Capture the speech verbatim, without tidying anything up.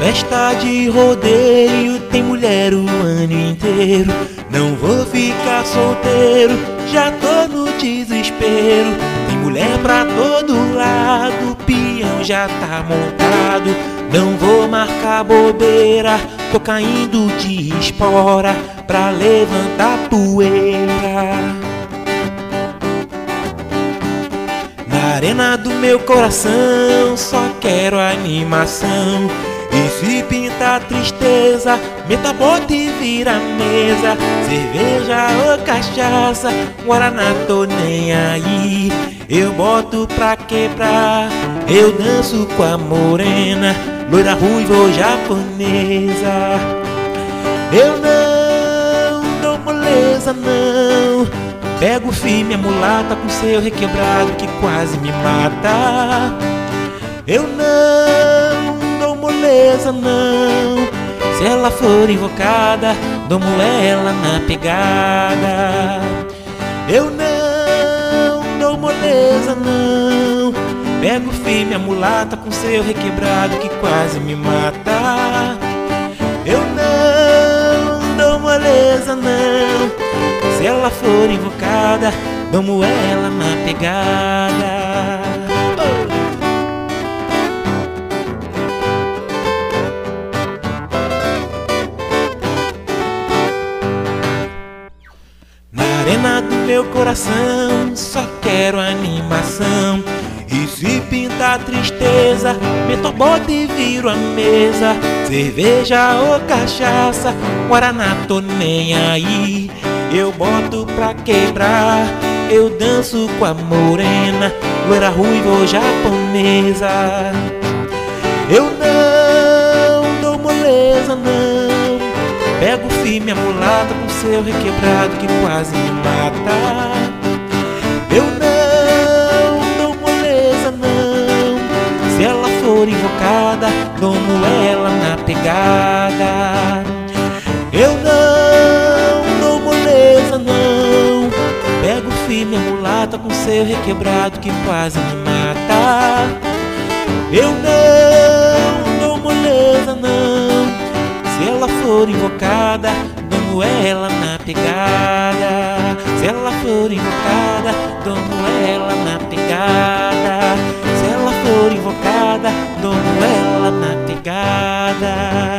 festa de rodeio tem mulher o ano inteiro. Não vou ficar solteiro, já tô no desespero. Tem mulher pra todo lado, o peão já tá montado. Não vou marcar bobeira, tô caindo de espora pra levantar poeira. Na arena do meu coração só quero animação. E se pintar tristeza, meta a bota e vira a mesa. Cerveja ou cachaça, guaraná, tô nem aí. Eu boto pra quebrar, eu danço com a morena, loira, ruiva ou japonesa. Eu não dou moleza não, pego firme a mulata com seu requebrado que quase me mata. Eu não dou moleza não, se ela for invocada, domo ela na pegada. Eu não dou moleza não, pego firme a mulata com seu requebrado que quase me mata. Eu não dou moleza não, se ela for invocada, domo ela na pegada. Oh. Na arena do meu coração só quero animação. E se pintar tristeza, meto a bota e viro a mesa. Cerveja ou cachaça, guaraná, tô nem aí. Eu boto pra quebrar, eu danço com a morena, loira, ruiva ou japonesa. Eu não dou moleza não, pego firme a mulata com seu requebrado que quase me mata. Eu não dou moleza não, se ela for invocada, domo ela na pegada. Eu não dou moleza não, pego firme a mulata com seu requebrado que quase me mata. Eu não dou moleza não, se ela for invocada, domo ela na pegada. Se ela for invocada, domo ela na pegada. Se ela for invocada, domo ela na pegada.